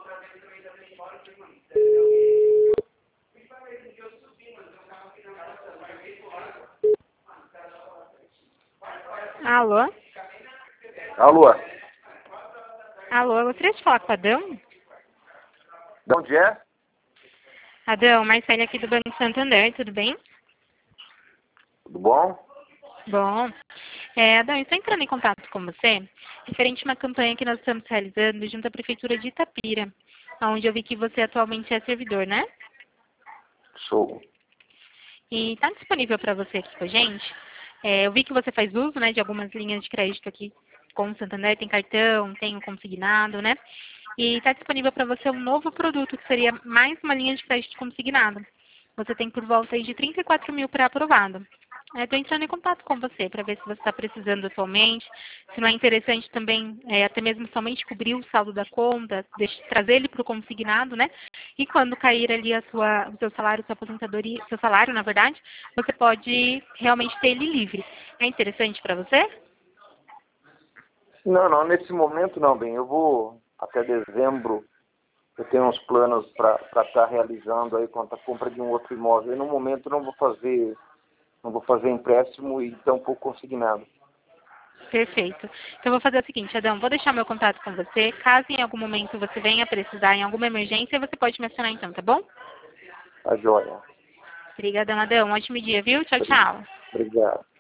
Alô? Alô? Alô, eu gostaria de falar com o Adão. De onde é? Adão, Marcele aqui do Banco Santander, tudo bem? Tudo bom? Bom. Adão, eu estou entrando em contato com você referente a uma campanha que nós estamos realizando junto à Prefeitura de Itapira, onde eu vi que você atualmente é servidor, né? Sou. E está disponível para você aqui com a gente. Eu vi que você faz uso, né, de algumas linhas de crédito aqui com o Santander, tem cartão, tem o consignado, né? E está disponível para você um novo produto, que seria mais uma linha de crédito consignado. Você tem por volta aí de 34 mil para aprovado. Estou entrando em contato com você para ver se você está precisando atualmente, se não é interessante também, até mesmo somente cobrir o saldo da conta, trazer ele para o consignado, né? E quando cair ali o seu salário, sua aposentadoria, seu salário, na verdade, você pode realmente ter ele livre. É interessante para você? Não, nesse momento não, bem. Eu vou até dezembro, eu tenho uns planos para estar realizando aí quanto à compra de um outro imóvel. E no momento não vou fazer empréstimo e tampouco consignado. Perfeito. Então, eu vou fazer o seguinte, Adão, vou deixar meu contato com você. Caso em algum momento você venha precisar, em alguma emergência, você pode me acionar então, tá bom? Tá joia. Obrigadão, Adão. Um ótimo dia, viu? Tchau, tchau. Obrigado.